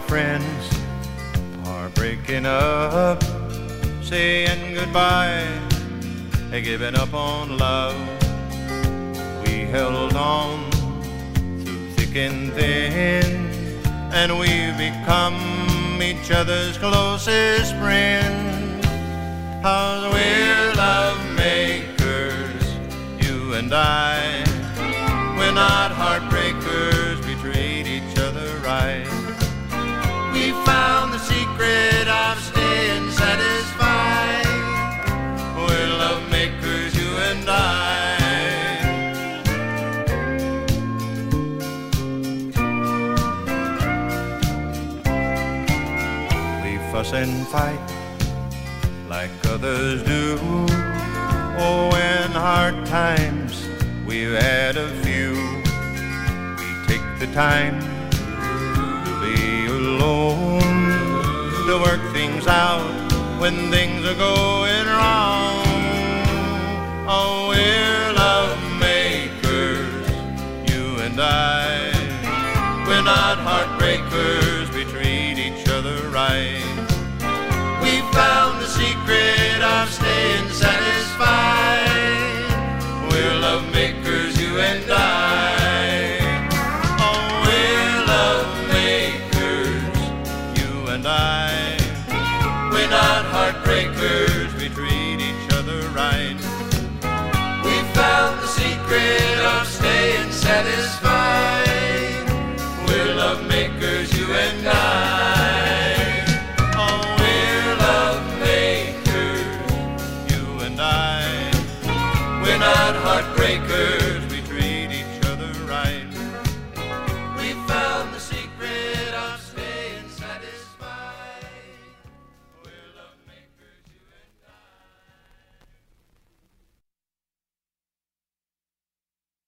friends are breaking up, saying goodbye, giving up on love. We held on through thick and thin, and we've become each other's closest friend. 'Cause we're love makers, you and I. We're not heartbreakers, we treat each other right. We found the secret of staying satisfied. We're love makers, you and I. We fuss and fight like others do. Oh, in hard times we've had a few. We take the time to be alone, to work things out when things are going